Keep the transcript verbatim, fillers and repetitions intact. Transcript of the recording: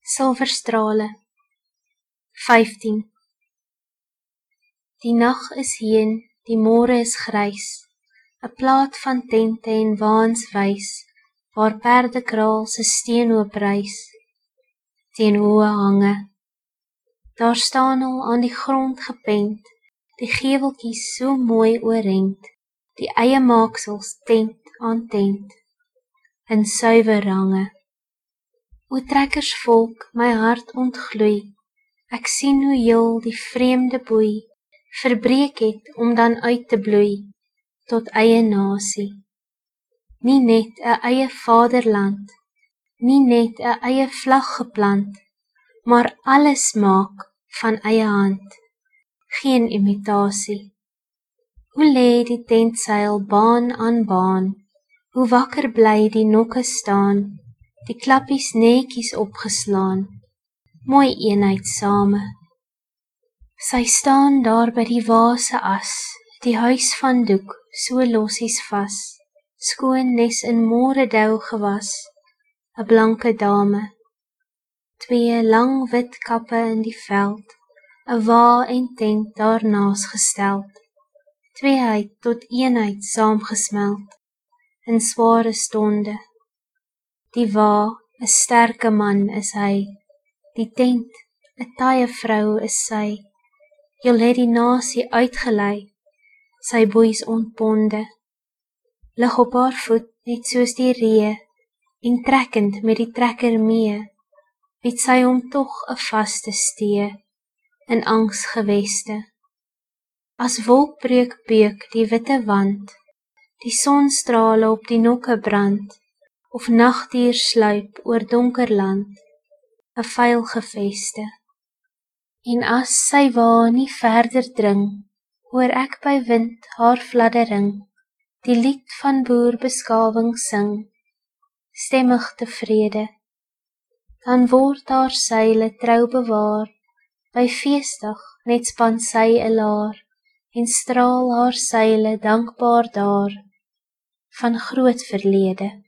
Silverstrale. vyftien. Die nag is heen, die môre is grys, 'n plaat van tente en waans wys, waar perdekraal se steenhoop rys, teen hoë hange. Daar staan al aan die grond gepent, die geveltjies so mooi oorent, die eie maaksels tent aan tent, in suiwer range. O trekkersvolk, my hart ontgloei, ek sien hoe heel die vreemde boei, verbreek het om dan uit te bloei, tot eie nasie. Nie net 'n eie vaderland, nie net 'n eie vlag geplant, maar alles maak van eie hand, geen imitasie. Hoe lê die tentseil baan aan baan, hoe wakker bly die nokke staan, die klappies netjies opgeslaan, mooi eenheid same. Sy staan daar by die waase as, die huis van doek, so lossies vas, skoon nes in moredou gewas, 'n blanke dame. Twee lang wit kappe in die veld, 'n wa en tent daarnaas gesteld, tweeheid tot eenheid saamgesmelt, in sware stonde. Die wa, 'n sterke man is hy, die tent, 'n taie vrou is sy, jul het die nasie uitgelei, sy boeis ontponde, lig op haar voet net soos die ree, en trekkend met die trekker mee, bied sy hom tog 'n vaste stee, in angsgeweste. As wolkbreuk beuk die witte wand, die sonstrale op die nokke brand, of nagdier sluip oor donker land, 'n veilgeveste. En as sy wa nie verder dring, hoor ek by wind haar fladdering, die lied van boerbeskawing sing, stemmig tevrede. Dan word haar seile trou bewaar, by feesdag net span sy 'n laar, en straal haar seile dankbaar daar, van groot verlede.